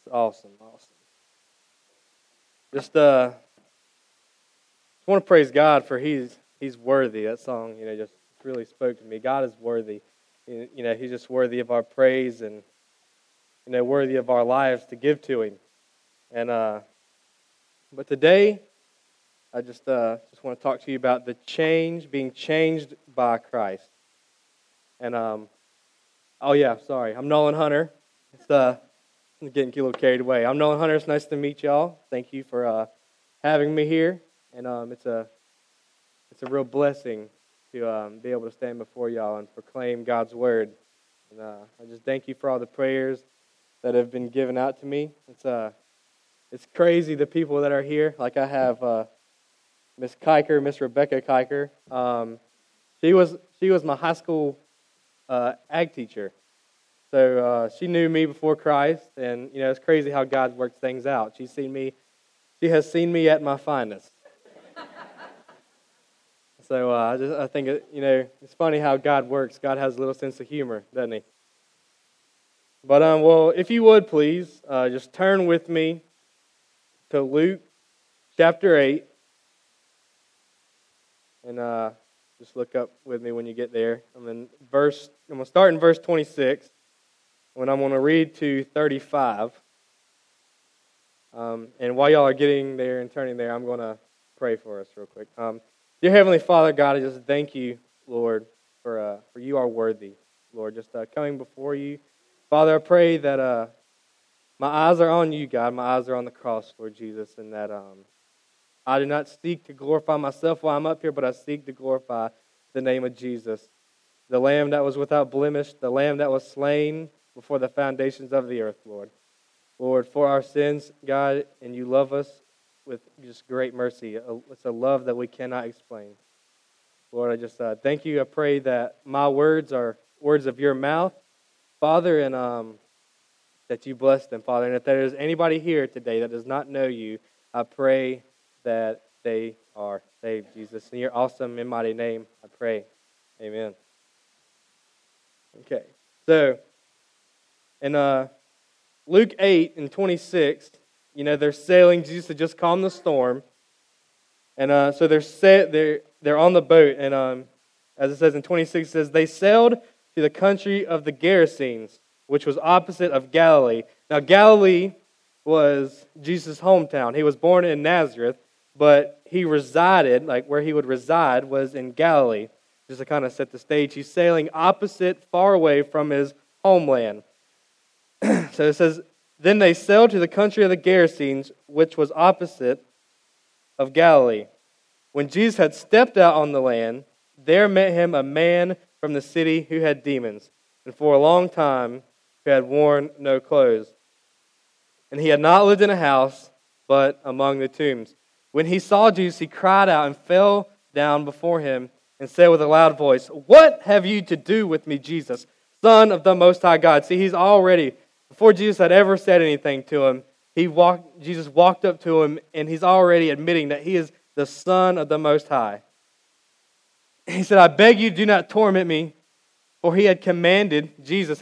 Awesome. Just want to praise God for He's worthy. That song, just really spoke to me. God is worthy. He's just worthy of our praise and worthy of our lives to give to Him. And but today, I just want to talk to you about being changed by Christ. And I'm Nolan Hunter. I'm getting a little carried away. I'm Nolan Hunter. It's nice to meet y'all. Thank you for having me here. And it's a real blessing to be able to stand before y'all and proclaim God's word. And I just thank you for all the prayers that have been given out to me. It's crazy the people that are here. Like I have Miss Kiker, Miss Rebecca Kiker. She was my high school ag teacher. So she knew me before Christ, and it's crazy how God works things out. She has seen me at my finest. So I think it's funny how God works. God has a little sense of humor, doesn't He? But if you would please just turn with me to Luke chapter 8, and just look up with me when you get there. I'm going to start in verse 26. When I'm going to read to 35. And while y'all are getting there and turning there, I'm going to pray for us real quick. Dear Heavenly Father, God, I just thank you, Lord, for you are worthy, Lord, just coming before you. Father, I pray that my eyes are on you, God. My eyes are on the cross, Lord Jesus, and that I do not seek to glorify myself while I'm up here, but I seek to glorify the name of Jesus, the Lamb that was without blemish, the Lamb that was slain before the foundations of the earth, Lord. Lord, for our sins, God, and you love us with just great mercy. It's a love that we cannot explain. Lord, I just thank you. I pray that my words are words of your mouth, Father, and that you bless them, Father. And if there is anybody here today that does not know you, I pray that they are saved, Jesus. In your awesome and mighty name, I pray. Amen. Okay, so in Luke 8 and 26, they're sailing. Jesus had just calmed the storm. And so they're on the boat. And as it says in 26, it says, they sailed to the country of the Gerasenes, which was opposite of Galilee. Now, Galilee was Jesus' hometown. He was born in Nazareth, but he resided, where he would reside was in Galilee. Just to kind of set the stage, he's sailing opposite, far away from his homeland. So it says, then they sailed to the country of the Gerasenes, which was opposite of Galilee. When Jesus had stepped out on the land, there met him a man from the city who had demons, and for a long time who had worn no clothes. And he had not lived in a house, but among the tombs. When he saw Jesus, he cried out and fell down before him and said with a loud voice, "What have you to do with me, Jesus, Son of the Most High God?" See, he's already, before Jesus had ever said anything to him, Jesus walked up to him, and he's already admitting that he is the Son of the Most High. He said, "I beg you, do not torment me," for Jesus had commanded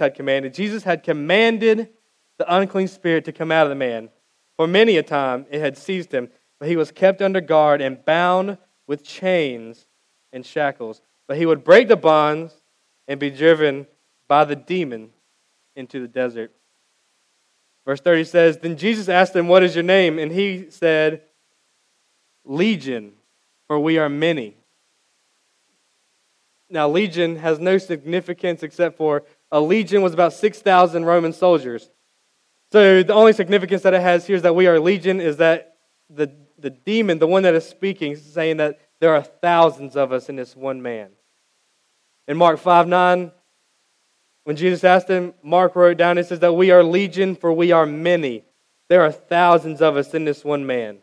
the unclean spirit to come out of the man. For many a time it had seized him, but he was kept under guard and bound with chains and shackles. But he would break the bonds and be driven by the demon into the desert. Verse 30 says, then Jesus asked him, "What is your name?" And he said, "Legion, for we are many." Now, legion has no significance except for a legion was about 6,000 Roman soldiers. So the only significance that it has here is that we are legion is that the demon, the one that is speaking, is saying that there are thousands of us in this one man. In Mark 5:9, when Jesus asked him, Mark wrote down, it says that we are legion, for we are many. There are thousands of us in this one man.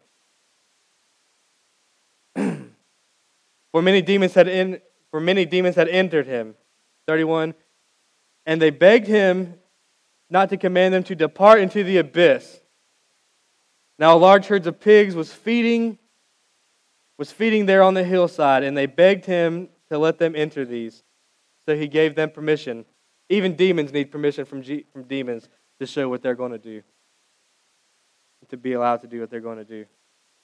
For many demons had entered him. 31, and they begged him not to command them to depart into the abyss. Now a large herd of pigs was feeding there on the hillside, and they begged him to let them enter these. So he gave them permission. Even demons need permission from demons to show what they're going to do. to be allowed to do what they're going to do.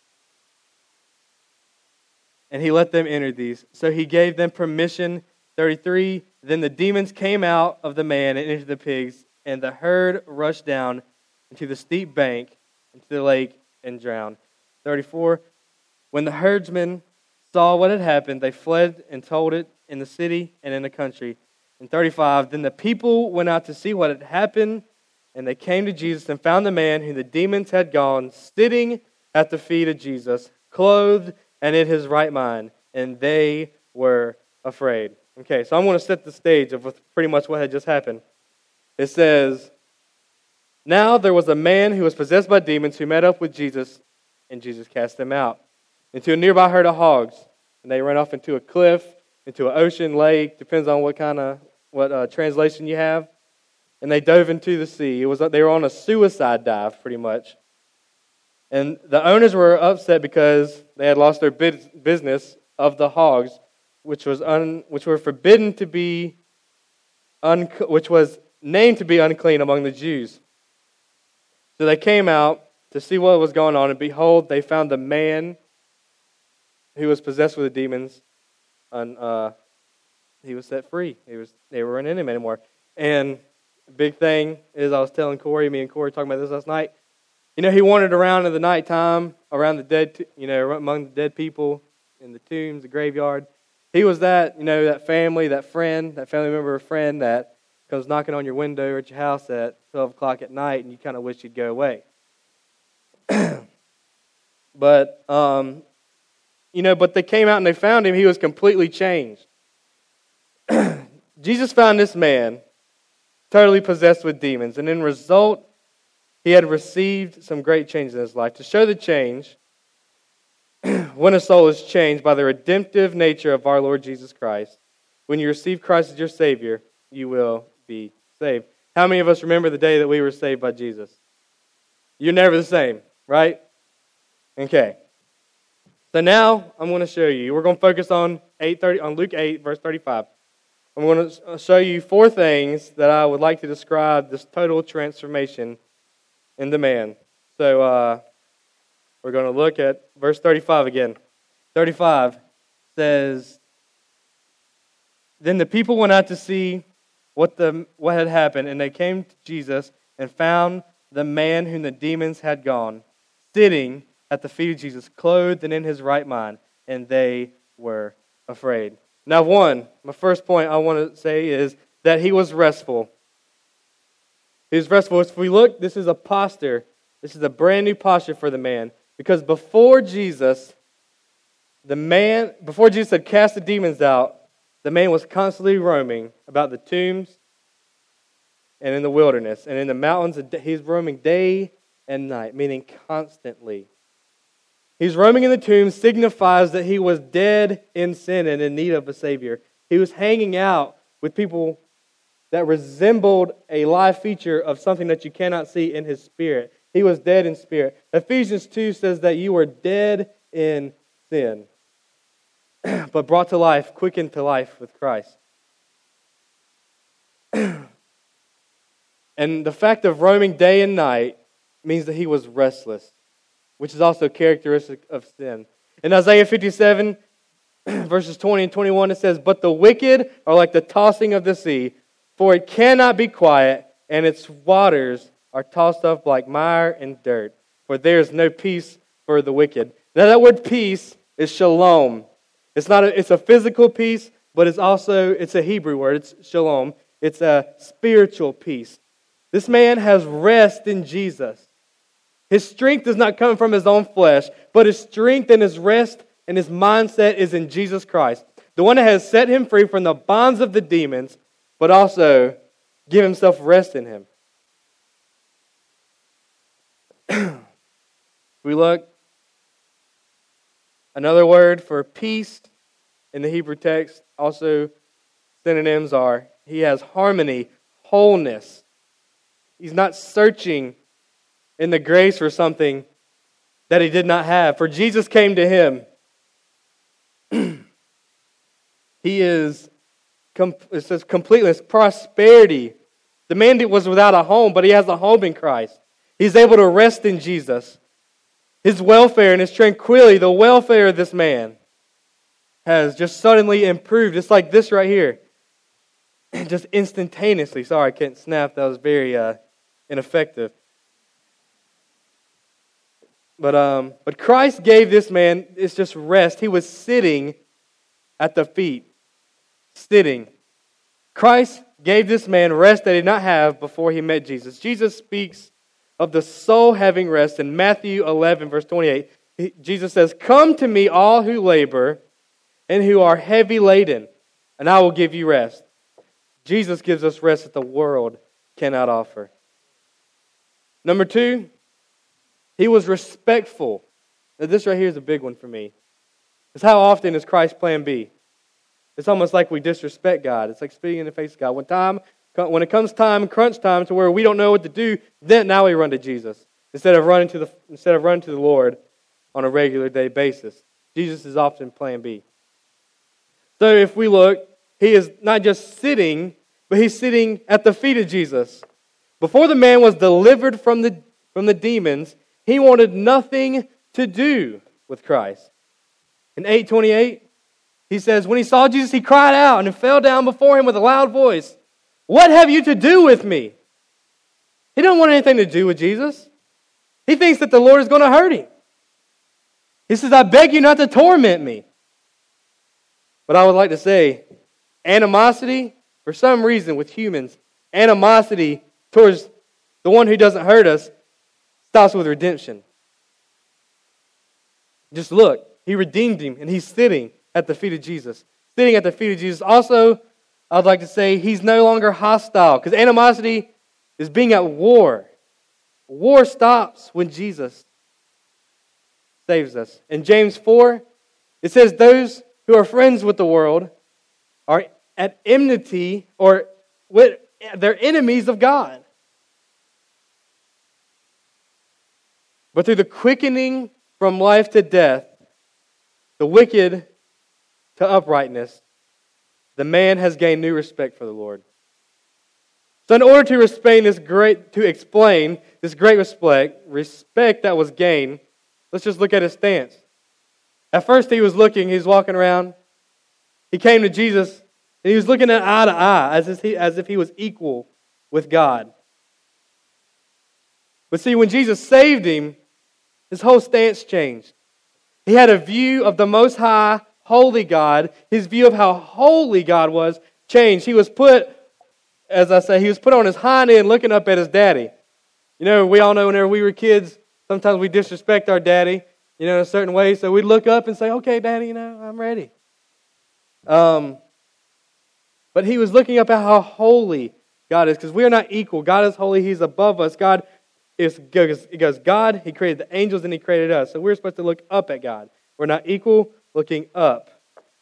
And he let them enter these. So he gave them permission. 33, then the demons came out of the man and into the pigs, and the herd rushed down into the steep bank, into the lake, and drowned. 34, when the herdsmen saw what had happened, they fled and told it in the city and in the country. And 35, then the people went out to see what had happened, and they came to Jesus and found the man whom the demons had gone, sitting at the feet of Jesus, clothed and in his right mind, and they were afraid. Okay, so I'm going to set the stage of pretty much what had just happened. It says, now there was a man who was possessed by demons who met up with Jesus, and Jesus cast them out into a nearby herd of hogs. And they ran off into a cliff, into an ocean, lake, depends on what translation you have. And they dove into the sea. They were on a suicide dive, pretty much. And the owners were upset because they had lost their business of the hogs, which were forbidden to be, which was named to be unclean among the Jews. So they came out to see what was going on, and behold, they found the man who was possessed with the demons, and he was set free. They weren't in him anymore. And the big thing is, I was telling Corey, me and Corey were talking about this last night. He wandered around in the nighttime, around the dead, among the dead people in the tombs, the graveyard. He was that family member or friend that comes knocking on your window or at your house at 12 o'clock at night, and you kind of wish he'd go away. But they came out and they found him. He was completely changed. Jesus found this man totally possessed with demons, and in result, he had received some great changes in his life. To show the change, when a soul is changed by the redemptive nature of our Lord Jesus Christ, when you receive Christ as your Savior, you will be saved. How many of us remember the day that we were saved by Jesus? You're never the same, right? Okay. So now I'm going to show you. We're going to focus on Luke 8, verse 35. I'm going to show you 4 things that I would like to describe this total transformation in the man. So we're going to look at verse 35 again. 35 says, then the people went out to see what had happened, and they came to Jesus and found the man whom the demons had gone, sitting at the feet of Jesus, clothed and in his right mind, and they were afraid. Now, my first point I want to say is that he was restful. He was restful. If we look, this is a posture. This is a brand new posture for the man. Because before Jesus had cast the demons out, the man was constantly roaming about the tombs and in the wilderness and in the mountains. He's roaming day and night, meaning constantly. He's roaming in the tombs signifies that he was dead in sin and in need of a Savior. He was hanging out with people that resembled a live feature of something that you cannot see in his spirit. He was dead in spirit. Ephesians 2 says that you were dead in sin, but brought to life, quickened to life with Christ. And the fact of roaming day and night means that he was restless, which is also characteristic of sin. In Isaiah 57, verses 20 and 21, it says, but the wicked are like the tossing of the sea, for it cannot be quiet, and its waters are tossed up like mire and dirt. For there is no peace for the wicked. Now that word peace is shalom. It's a physical peace, but it's a Hebrew word. It's shalom. It's a spiritual peace. This man has rest in Jesus. His strength does not come from his own flesh, but his strength and his rest and his mindset is in Jesus Christ, the one that has set him free from the bonds of the demons, but also give himself rest in him. We look, another word for peace in the Hebrew text, also synonyms are, he has harmony, wholeness. He's not searching in the grace for something that he did not have. For Jesus came to him. He is, it says completeness, prosperity. The man was without a home, but he has a home in Christ. He's able to rest in Jesus. His welfare and his tranquility, the welfare of this man, has just suddenly improved. It's like this right here. Just instantaneously. Sorry, I can't snap. That was very ineffective. But Christ gave this man, it's just rest. He was sitting at the feet. Sitting. Christ gave this man rest that he did not have before he met Jesus. Jesus speaks of the soul having rest in Matthew 11, verse 28. Jesus says, "Come to me, all who labor and who are heavy laden, and I will give you rest." Jesus gives us rest that the world cannot offer. Number 2, he was respectful. Now this right here is a big one for me. Because how often is Christ plan B? It's almost like we disrespect God. It's like spitting in the face of God. When it comes time, crunch time, to where we don't know what to do, then now we run to Jesus instead of running to the Lord on a regular day basis. Jesus is often plan B. So if we look, he is not just sitting, but he's sitting at the feet of Jesus. Before the man was delivered from the demons, he wanted nothing to do with Christ. In 8:28, he says, when he saw Jesus, he cried out and fell down before him with a loud voice. "What have you to do with me?" He don't want anything to do with Jesus. He thinks that the Lord is going to hurt him. He says, "I beg you not to torment me." But I would like to say, animosity, for some reason with humans, animosity towards the one who doesn't hurt us stops with redemption. Just look, he redeemed him and he's sitting at the feet of Jesus. Sitting at the feet of Jesus. Also, I'd like to say he's no longer hostile, because animosity is being at war. War stops when Jesus saves us. In James 4, it says those who are friends with the world are at enmity, or they're enemies of God. But through the quickening from life to death, the wicked to uprightness, the man has gained new respect for the Lord. So in order to explain this great respect that was gained, let's just look at his stance. At first he was walking around. He came to Jesus and he was looking at eye to eye as if he was equal with God. But see, when Jesus saved him, his whole stance changed. He had a view of the Most High, holy God. His view of how holy God was changed. He was put on his hind end looking up at his daddy. You know, we all know whenever we were kids, sometimes we disrespect our daddy, in a certain way. So we'd look up and say, "Okay, Daddy, I'm ready." But he was looking up at how holy God is, because we are not equal. God is holy. He's above us. God, he created the angels and he created us. So we're supposed to look up at God. We're not equal, looking up.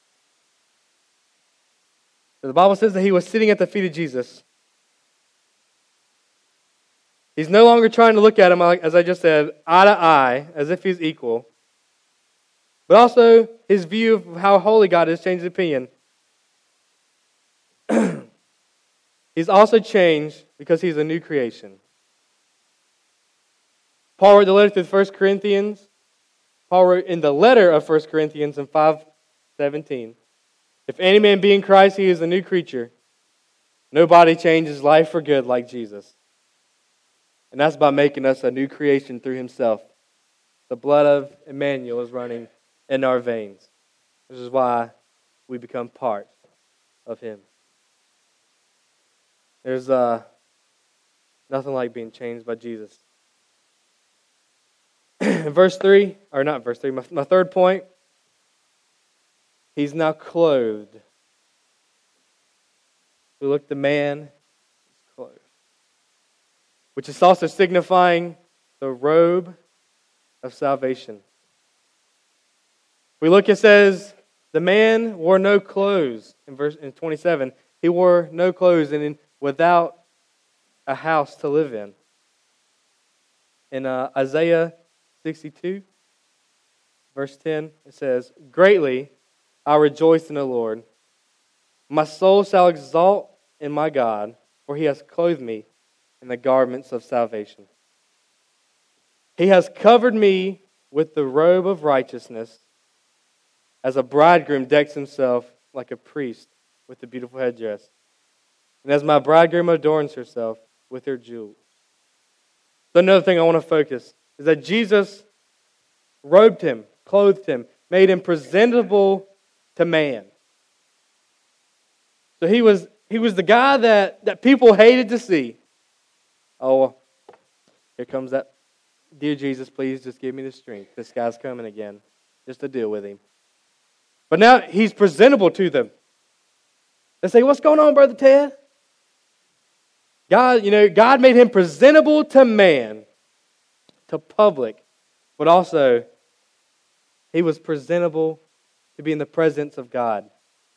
So the Bible says that he was sitting at the feet of Jesus. He's no longer trying to look at him, as I just said, eye to eye, as if he's equal. But also, his view of how holy God is changed his opinion. He's also changed because he's a new creation. Paul wrote the letter to the 1 Corinthians. Paul wrote in the letter of 1 Corinthians in 5:17, "If any man be in Christ, he is a new creature. Nobody changes life for good like Jesus." And that's by making us a new creation through himself. The blood of Emmanuel is running in our veins. This is why we become part of him. There's nothing like being changed by Jesus. In my third point, he's now clothed. We look at the man, he's clothed. Which is also signifying the robe of salvation. We look, it says, the man wore no clothes. In 27, he wore no clothes and without a house to live in. In Isaiah 62, verse 10, it says, "Greatly I rejoice in the Lord. My soul shall exalt in my God, for he has clothed me in the garments of salvation." He has covered me with the robe of righteousness, as a bridegroom decks himself like a priest with a beautiful headdress, and as my bridegroom adorns herself with her jewels. So another thing I want to focus is that Jesus robed him, clothed him, made him presentable to man. So he was the guy that people hated to see. Oh, here comes that. Dear Jesus, please just give me the strength. This guy's coming again, just to deal with him. But now he's presentable to them. They say, what's going on, Brother Ted? God made him presentable to man, to public, but also he was presentable to be in the presence of God.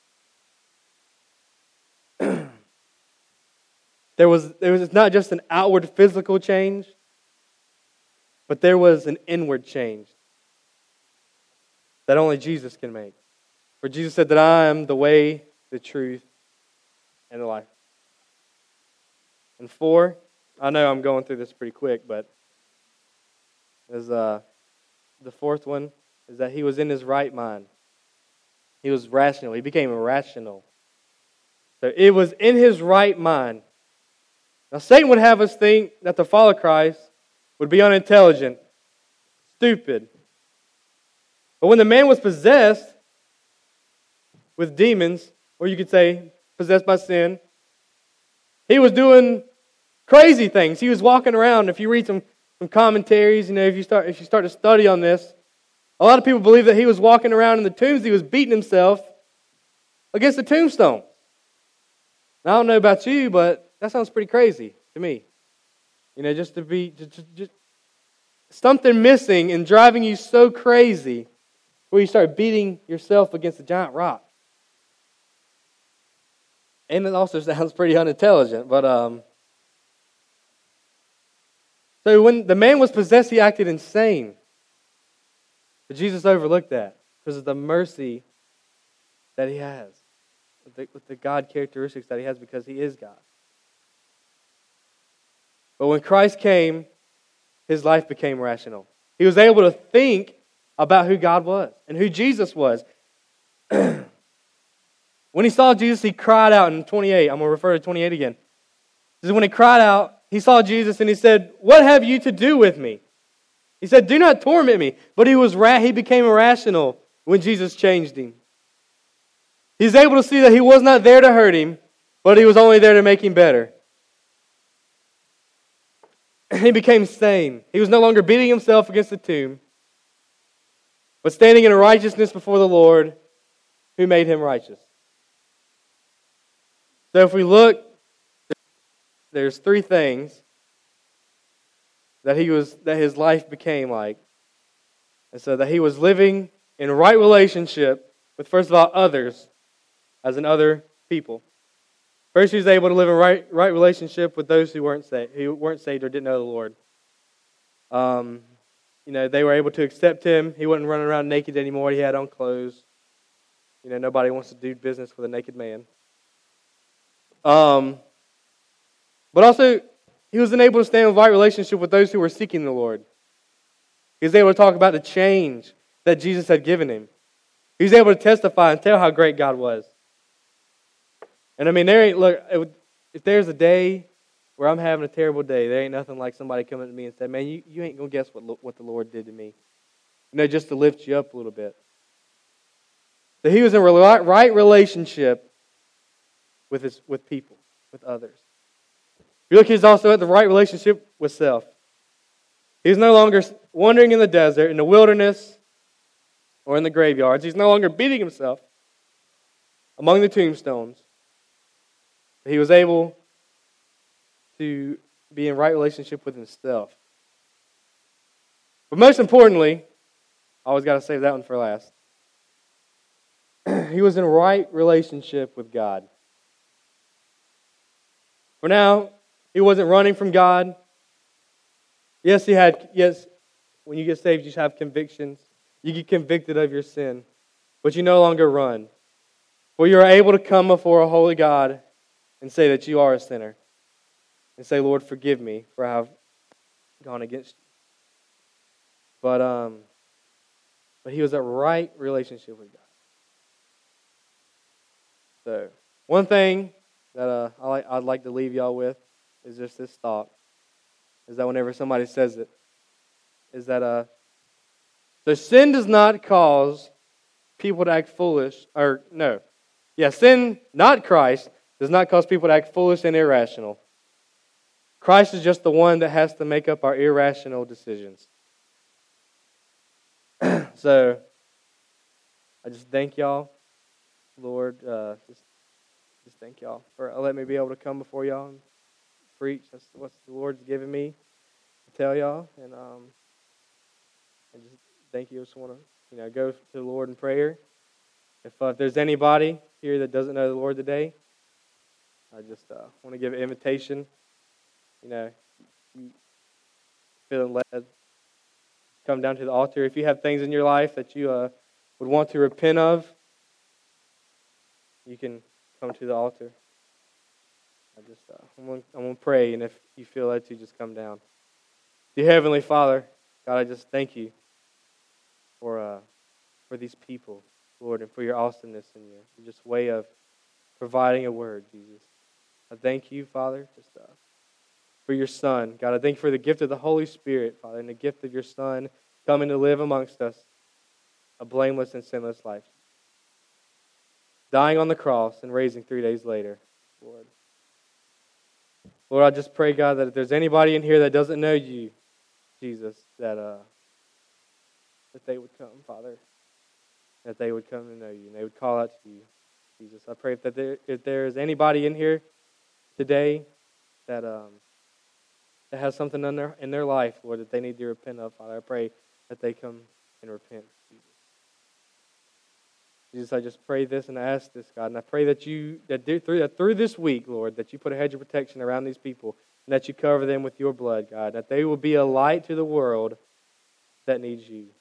There was not just an outward physical change, but there was an inward change that only Jesus can make. For Jesus said that I am the way, the truth, and the life. And 4, I know I'm going through this pretty quick, but the 4th one is that he was in his right mind. He was rational. He became rational. So it was in his right mind. Now Satan would have us think that to follow Christ would be unintelligent, stupid. But when the man was possessed with demons, or you could say possessed by sin, he was doing crazy things. He was walking around. If you read some commentaries, if you start to study on this, a lot of people believe that he was walking around in the tombs. He was beating himself against the tombstone. Now, I don't know about you, but that sounds pretty crazy to me. Just to be just something missing and driving you so crazy where you start beating yourself against a giant rock. And it also sounds pretty unintelligent, but so when the man was possessed, he acted insane. But Jesus overlooked that because of the mercy that he has, with the God characteristics that he has because he is God. But when Christ came, his life became rational. He was able to think about who God was and who Jesus was. When he saw Jesus, he cried out in 28. I'm going to refer to 28 again. This is when he cried out, he saw Jesus and he said, "What have you to do with me?" He said, "Do not torment me." But he became irrational when Jesus changed him. He's able to see that he was not there to hurt him, but he was only there to make him better. He became sane. He was no longer beating himself against the tomb, but standing in righteousness before the Lord who made him righteous. So if we look, there's 3 things that his life became like. And so that he was living in right relationship with, first of all, others, as in other people. First, he was able to live in right relationship with those who weren't saved or didn't know the Lord. They were able to accept him. He wasn't running around naked anymore. He had on clothes. Nobody wants to do business with a naked man. But also, he was able to stand in right relationship with those who were seeking the Lord. He was able to talk about the change that Jesus had given him. He was able to testify and tell how great God was. And if there's a day where I'm having a terrible day, there ain't nothing like somebody coming to me and saying, "Man, you ain't going to guess what the Lord did to me." Just to lift you up a little bit. So he was in right relationship with people, with others. You look, he's also at the right relationship with self. He's no longer wandering in the desert, in the wilderness, or in the graveyards. He's no longer beating himself among the tombstones. He was able to be in right relationship with himself. But most importantly, I always got to save that one for last. He was in right relationship with God. For now, he wasn't running from God. Yes, when you get saved, you have convictions. You get convicted of your sin. But you no longer run. For you are able to come before a holy God and say that you are a sinner. And say, "Lord, forgive me for I have gone against you." But he was at right relationship with God. So, one thing that I'd like to leave y'all with is just this thought, is that whenever somebody says it, is that so sin does not cause people to act foolish, sin, not Christ, does not cause people to act foolish and irrational. Christ is just the one that has to make up our irrational decisions. So, I just thank y'all, Lord, just thank y'all for letting me be able to come before y'all and preach. That's what the Lord's given me to tell y'all, and just thank you. I just want to, go to the Lord in prayer. If there's anybody here that doesn't know the Lord today, I just want to give an invitation. You feel led, come down to the altar. If you have things in your life that you would want to repent of, you can come to the altar. I'm going to pray, and if you feel led to, just come down. Dear Heavenly Father, God, I just thank you for these people, Lord, and for your awesomeness and your just way of providing a word, Jesus. I thank you, Father, just for your Son. God, I thank you for the gift of the Holy Spirit, Father, and the gift of your Son coming to live amongst us a blameless and sinless life. Dying on the cross and raising 3 days later, Lord. Lord, I just pray, God, that if there's anybody in here that doesn't know you, Jesus, that they would come, Father, that they would come to know you, and they would call out to you, Jesus. I pray that if there is anybody in here today that has something in their life, Lord, that they need to repent of, Father, I pray that they come and repent, Jesus. Jesus, I just pray this and I ask this, God, and I pray that through this week, Lord, that you put a hedge of protection around these people, and that you cover them with your blood, God, that they will be a light to the world that needs you.